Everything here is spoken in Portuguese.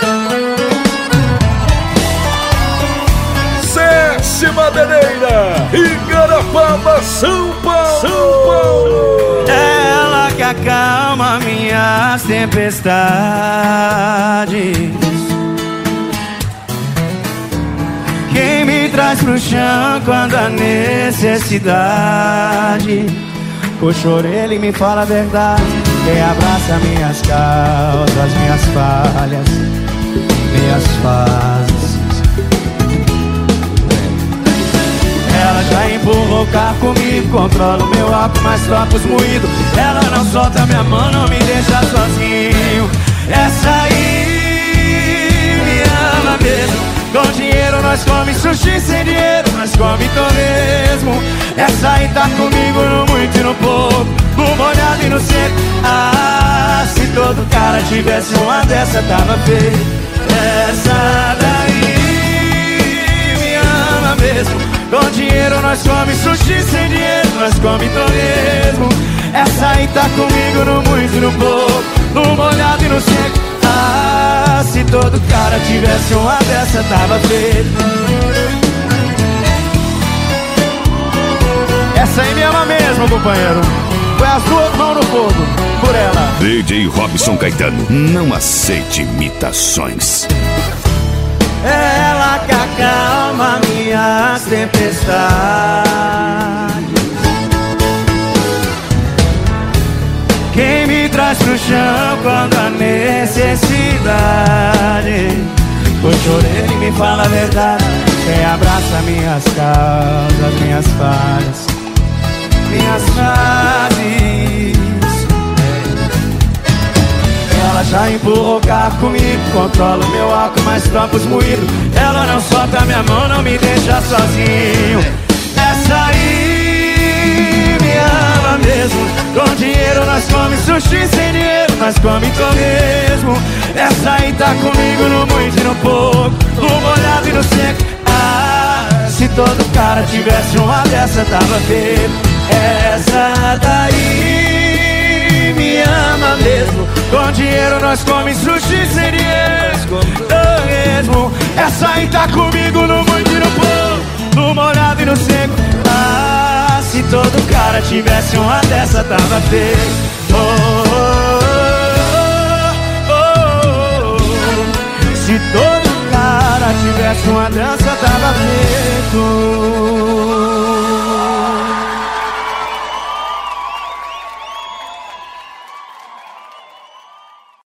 César Madeireira, Igarapava, São Paulo. Ela que acalma minhas tempestades, quem me traz pro chão quando há necessidade. Puxa a orelha e me fala a verdade, quem abraça minhas causas, minhas falhas, minhas fases. Ela já empurrou o carro comigo, controla o meu álcool, mas troca os moídos. Ela não solta minha mão, não me deixa sozinho. Essa aí me ama mesmo. Com dinheiro nós come sushi, sem dinheiro nós come torresmo. Essa aí tá comigo no muito e no pouco, no molhado e no seco. Ah, se todo cara tivesse uma dessa tava feio. Essa daí me ama mesmo. Com dinheiro nós come sushi, sem dinheiro nós come torresmo. Essa aí tá comigo no muito e no pouco, no molhado e no seco. Ah, se todo cara tivesse uma dessa tava feito. Essa aí me ama mesmo, companheiro. Põe as duas mãos no fogo por ela. DJ Robson Caetano, não aceite imitações. Ela que acalma minhas tempestades, quem me traz pro chão quando há necessidade. Puxa a orelha e me fala a verdade, quem abraça minhas causas, minhas falhas, minhas fases. Ela já empurrou o carro comigo, controla o meu álcool, mas troca os moídos. Ela não solta minha mão, não me deixa sozinho. Essa aí me ama mesmo. Com dinheiro nós come sushi, sem dinheiro nós come torresmo. Essa aí tá comigo no muito e no pouco, no molhado e no seco. Ah, se todo cara tivesse uma dessa tava feito. Essa daí me ama mesmo. Com dinheiro nós come sushi, sem dinheiro torresmo. Essa aí tá comigo no muito e no pouco, no molhado e no seco. Ah, se todo cara tivesse uma dessa tava feito. Oh, oh, oh, oh. Se todo cara tivesse uma dessa tava feito.